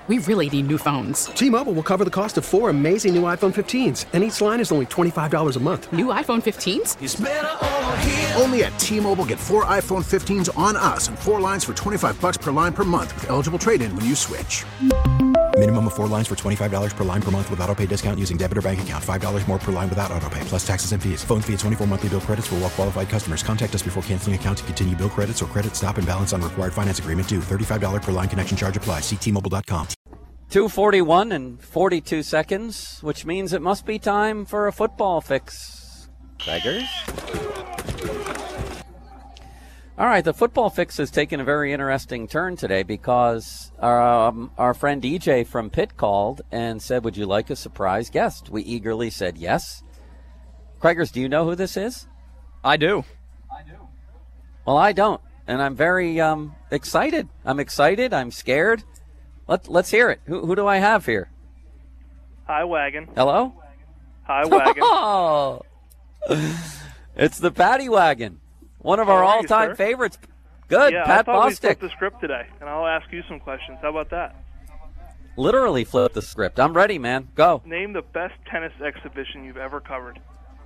We really need new phones. T-Mobile will cover the cost of 4 amazing new iPhone 15s, and each line is only $25 a month. New iPhone 15s? It's better over here. Only at T-Mobile, get 4 iPhone 15s on us and 4 lines for $25 per line per month with eligible trade-in when you switch. Minimum of 4 lines for $25 per line per month with autopay discount using debit or bank account. $5 more per line without autopay, plus taxes and fees. Phone fee at 24 monthly bill credits for well-qualified customers. Contact us before canceling account to continue bill credits or credit stop and balance on required finance agreement due. $35 per line connection charge applies. See T-Mobile.com. 2:41 and 42 seconds, which means it must be time for a football fix. Beggars. All right, the football fix has taken a very interesting turn today because our friend EJ from Pitt called and said, would you like a surprise guest? We eagerly said yes. Craigers, do you know who this is? I do. Well, I don't, and I'm very excited. I'm excited. I'm scared. Let's hear it. Who do I have here? Hi, Wagon. Hello? Hi, Wagon. Oh, it's the Patty Wagon. One of our all-time favorites. Good, yeah, Pat I thought we Bostic. flipped the script today, and I'll ask you some questions. How about that? Literally flip the script. I'm ready, man. Go. Name the best tennis exhibition you've ever covered.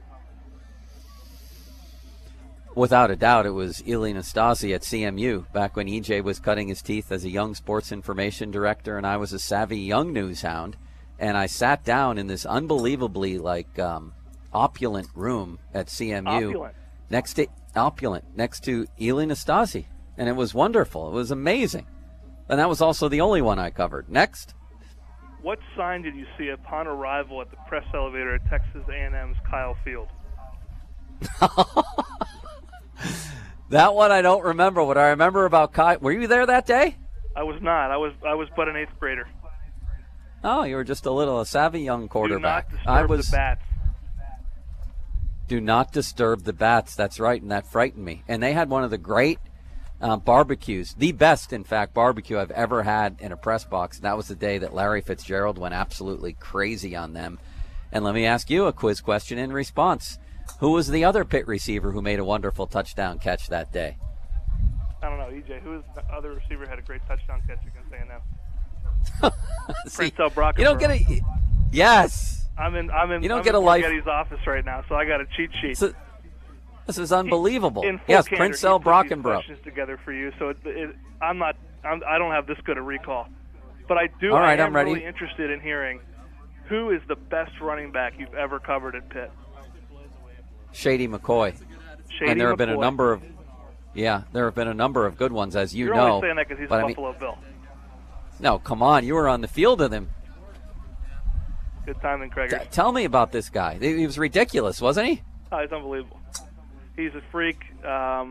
Without a doubt, it was Eli Nastasi at CMU back when EJ was cutting his teeth as a young sports information director and I was a savvy young news hound. And I sat down in this unbelievably opulent room at CMU. Opulent. Next to Eli Nastasi. And it was wonderful. It was amazing. And that was also the only one I covered. Next. What sign did you see upon arrival at the press elevator at Texas A&M's Kyle Field? That one I don't remember. What I remember about Kyle, were you there that day? I was not. I was but an 8th grader. Oh, you were just a savvy young quarterback. Do not disturb the bats. Do not disturb the bats. That's right, and that frightened me. And they had one of the great barbecues, the best, in fact, barbecue I've ever had in a press box. And that was the day that Larry Fitzgerald went absolutely crazy on them. And let me ask you a quiz question in response. Who was the other Pitt receiver who made a wonderful touchdown catch that day? I don't know, EJ. Who was the other receiver who had a great touchdown catch against A&M? Prince Brockenbrough. You don't get a... Yes. I'm in Getty's office right now, so I got a cheat sheet. This is unbelievable. Yes, Prince Brockenbrough. Questions together for you, so I don't have this good a recall, but I do. All right, I am I'm ready. really interested in hearing who is the best running back you've ever covered at Pitt. Shady McCoy. And there have been a number of good ones, as you You're know. You're only saying that because he's a Buffalo Bill. No, come on. You were on the field with him. Good timing, Craig. Tell me about this guy. He was ridiculous, wasn't he? Oh, he's unbelievable. He's a freak. Guy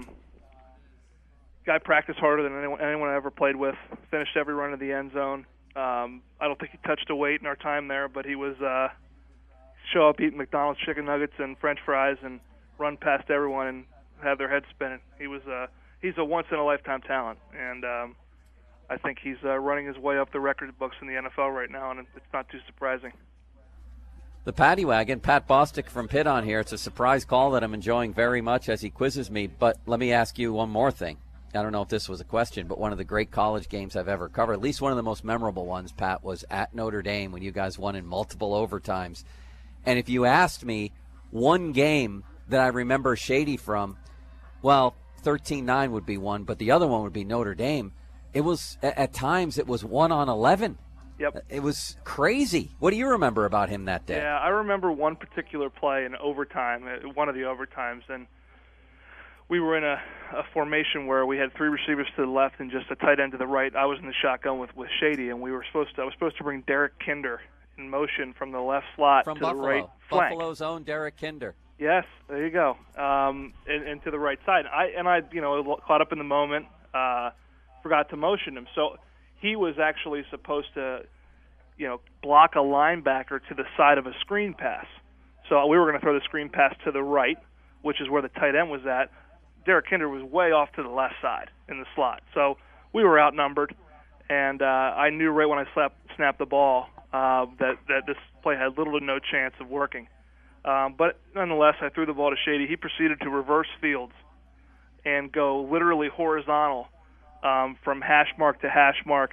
practiced harder than anyone I ever played with. Finished every run of the end zone. I don't think he touched a weight in our time there, but he was show up, eat McDonald's chicken nuggets and French fries, and run past everyone and have their heads spinning. He's a once-in-a-lifetime talent, and I think he's running his way up the record books in the NFL right now, and it's not too surprising. The Patty Wagon, Pat Bostic from Pitt on here. It's a surprise call that I'm enjoying very much as he quizzes me, but let me ask you one more thing. I don't know if this was a question, but one of the great college games I've ever covered, at least one of the most memorable ones, Pat, was at Notre Dame when you guys won in multiple overtimes. And if you asked me one game that I remember Shady from, well, 13-9 would be one, but the other one would be Notre Dame. It was, at times, it was 1-on-11. Yep. It was crazy. What do you remember about him that day? Yeah, I remember one particular play in overtime, one of the overtimes, and we were in a formation where we had 3 receivers to the left and just a tight end to the right. I was in the shotgun with Shady, and I was supposed to bring Derek Kinder in motion from the left slot from to Buffalo. The right flank. Buffalo's own Derek Kinder. Yes, there you go. And to the right side. I caught up in the moment, forgot to motion him. So he was actually supposed to, block a linebacker to the side of a screen pass. So we were going to throw the screen pass to the right, which is where the tight end was at. Derek Kinder was way off to the left side in the slot. So we were outnumbered, and I knew right when I snapped the ball that this play had little to no chance of working. But nonetheless, I threw the ball to Shady. He proceeded to reverse fields and go literally horizontal from hash mark to hash mark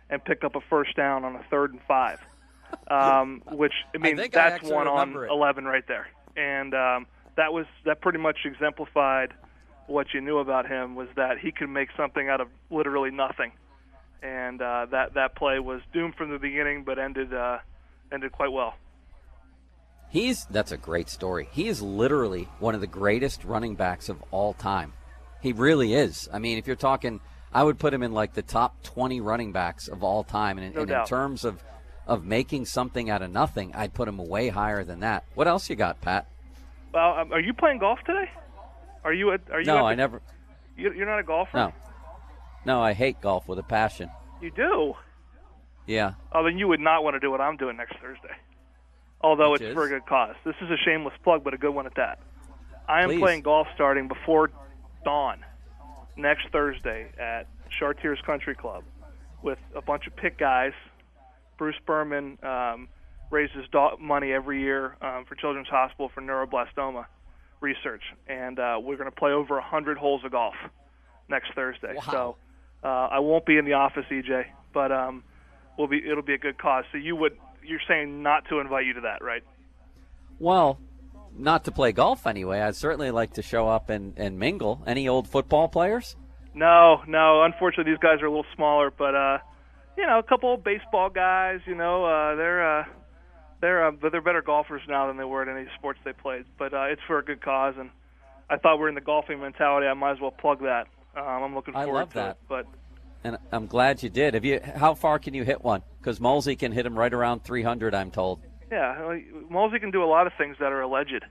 and pick up a first down on a 3rd and 5. Which, I mean, think that's I 1 on remember it. 11 right there. And that pretty much exemplified what you knew about him, was that he could make something out of literally nothing. And that play was doomed from the beginning, but ended quite well. That's a great story. He is literally one of the greatest running backs of all time. He really is. I mean, if you're talking, I would put him in like the top 20 running backs of all time. And in terms of making something out of nothing, I'd put him way higher than that. What else you got, Pat? Well, are you playing golf today? No, I never. You're not a golfer? No, I hate golf with a passion. You do? Yeah. Oh, then you would not want to do what I'm doing next Thursday. Although Which it's is? for a good cause. This is a shameless plug, but a good one at that. I am Please. playing golf starting before dawn next Thursday at Chartiers Country Club with a bunch of Pitt guys. Bruce Berman raises money every year for Children's Hospital for neuroblastoma research, and we're going to play over 100 holes of golf next Thursday. Wow. So I won't be in the office, EJ, but it'll be a good cause. So you're saying not to invite you to that, right? Well, not to play golf anyway. I'd certainly like to show up and mingle. Any old football players? No. Unfortunately, these guys are a little smaller, but a couple of baseball guys. They're better golfers now than they were at any sports they played. But it's for a good cause, and I thought we're in the golfing mentality. I might as well plug that. I'm looking forward love to that. it. But And I'm glad you did. How far can you hit one? Because Mulsey can hit him right around 300, I'm told. yeah, Mulsey can do a lot of things that are alleged.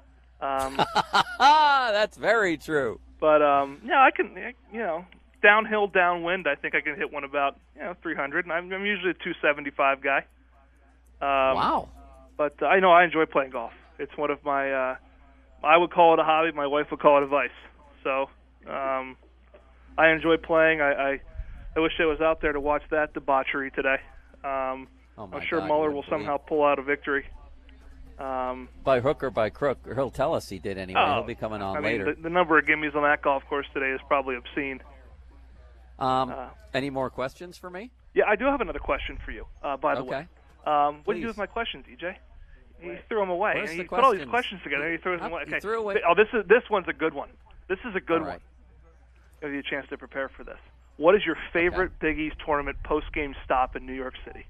That's very true. But I can. Downhill, downwind. I think I can hit one about 300. And I'm usually a 275 guy. Wow. But I know I enjoy playing golf. It's one of my. I would call it a hobby. My wife would call it a vice. So I enjoy playing. I wish I was out there to watch that debauchery today. I'm sure God, Mueller you will wouldn't somehow pull out a victory. By hook or by crook, he'll tell us he did anyway. He'll be coming on later. The number of gimmies on that golf course today is probably obscene. Any more questions for me? Yeah, I do have another question for you, by the way. What do you do with my questions, EJ? He threw them away. Where's And he the put all these questions? questions together and he threw them away. He Okay. threw away. Oh, this one's a good one. This is a good All one. right. Give you a chance to prepare for this. What is your favorite Big East tournament post-game stop in New York City?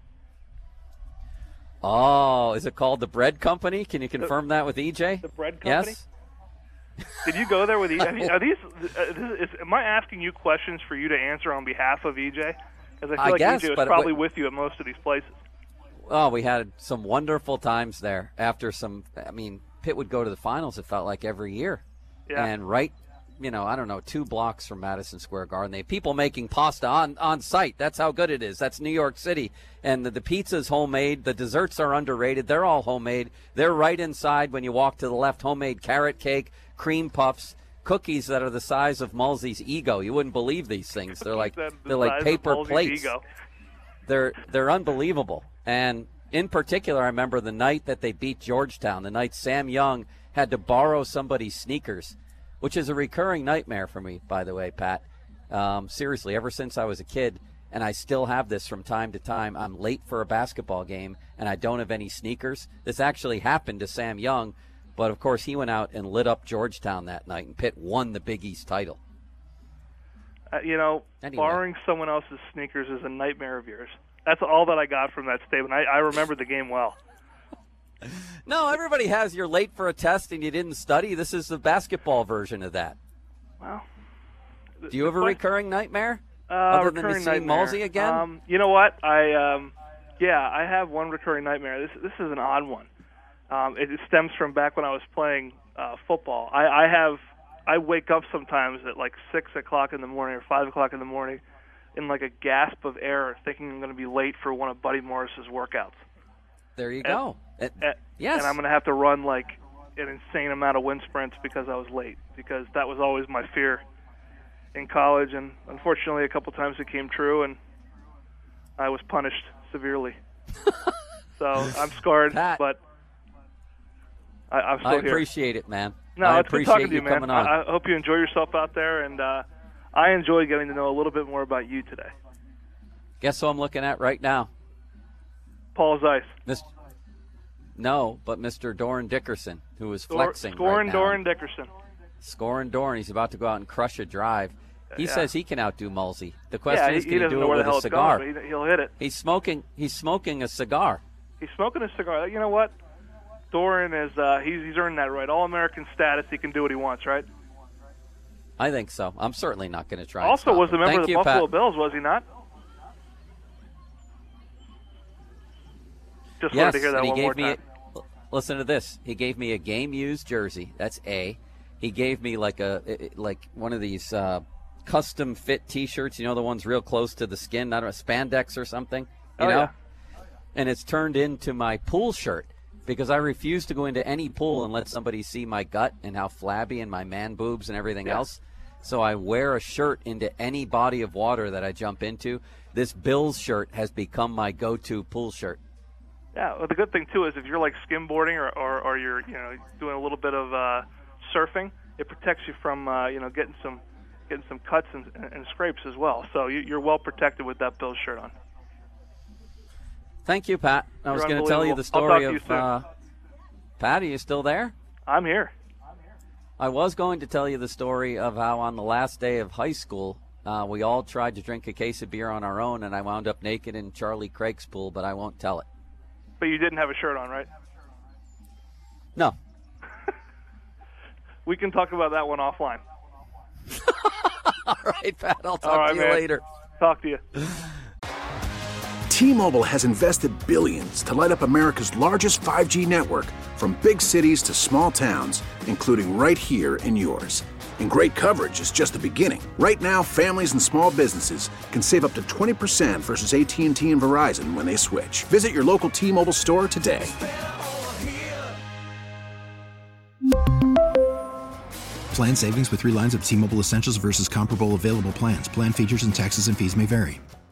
Oh, is it called the Bread Company? Can you confirm that with EJ? The Bread Company? Yes. Did you go there with EJ? Am I asking you questions for you to answer on behalf of EJ? Because I feel like guess, EJ was but probably with you at most of these places. Oh, we had some wonderful times there. After Pitt would go to the finals, it felt like every year. Yeah. And right, 2 blocks from Madison Square Garden, they have people making pasta on site. That's how good it is. That's New York City. And the pizza's homemade. The desserts are underrated. They're all homemade. They're right inside when you walk to the left. Homemade carrot cake, cream puffs, cookies that are the size of Mulsey's ego. You wouldn't believe these things. They're like paper plates. Ego. They're unbelievable. And in particular, I remember the night that they beat Georgetown, the night Sam Young had to borrow somebody's sneakers, which is a recurring nightmare for me, by the way, Pat. Seriously, ever since I was a kid, and I still have this from time to time. I'm late for a basketball game, and I don't have any sneakers. This actually happened to Sam Young, but, of course, he went out and lit up Georgetown that night, and Pitt won the Big East title. Anyway. Borrowing someone else's sneakers is a nightmare of yours. That's all that I got from that statement. I remember the game well. No, everybody has you're late for a test and you didn't study. This is the basketball version of that. Well, do you have a recurring nightmare? Other than recurring seeing nightmare. Mulsey again? You know what? I have one recurring nightmare. This is an odd one. It stems from back when I was playing football. I wake up sometimes at like 6 o'clock in the morning or 5 o'clock in the morning in like a gasp of air, thinking I'm going to be late for one of Buddy Morris's workouts. There you go. Yes. And I'm going to have to run like an insane amount of wind sprints because I was late, because that was always my fear in college. And unfortunately, a couple times it came true, and I was punished severely. So I'm scarred, Pat, but I'm still here. I appreciate it, man. No, I it's good appreciate talking to you, man. coming on. I hope you enjoy yourself out there, and I enjoy getting to know a little bit more about you today. Guess who I'm looking at right now? Paul Zeiss. No, but Mr. Doran Dickerson, who is flexing Scoring right now. Doran Dickerson. Scoring Doran. He's about to go out and crush a drive. He says he can outdo Mulsey. The Yeah, question is, he can he doesn't do know it where the with hell a it's cigar? going, but he'll hit it. He's smoking a cigar. He's smoking a cigar. You know what? Doran is he's earned that right. All-American status. He can do what he wants, right? I think so. I'm certainly not going to try. Also, was a member Thank of the you, Buffalo Pat. Bills, was he not? Just Yes, wanted to hear that and he one gave more me. time. Listen to this. He gave me a game-used jersey. That's A. He gave me like one of these custom fit T-shirts. You know, the ones real close to the skin. I don't know, spandex or something. You know. Yeah. And it's turned into my pool shirt because I refuse to go into any pool and let somebody see my gut and how flabby and my man boobs and everything else. So I wear a shirt into any body of water that I jump into. This Bills shirt has become my go-to pool shirt. Yeah, well, the good thing too is if you're like skimboarding or you're doing a little bit of surfing, it protects you from getting some cuts and scrapes as well. So you're well protected with that Bills shirt on. Thank you, Pat. I was going to tell you the I'll story talk of to you soon. Pat. Are you still there? I'm here. I was going to tell you the story of how on the last day of high school, we all tried to drink a case of beer on our own, and I wound up naked in Charlie Craig's pool, but I won't tell it. But you didn't have a shirt on, right? No. We can talk about that one offline. All right, Pat. I'll All talk right, to you man. later. Talk to you. T-Mobile has invested billions to light up America's largest 5G network, from big cities to small towns, including right here in yours. And great coverage is just the beginning. Right now, families and small businesses can save up to 20% versus AT&T and Verizon when they switch. Visit your local T-Mobile store today. Plan savings with 3 lines of T-Mobile Essentials versus comparable available plans. Plan features and taxes and fees may vary.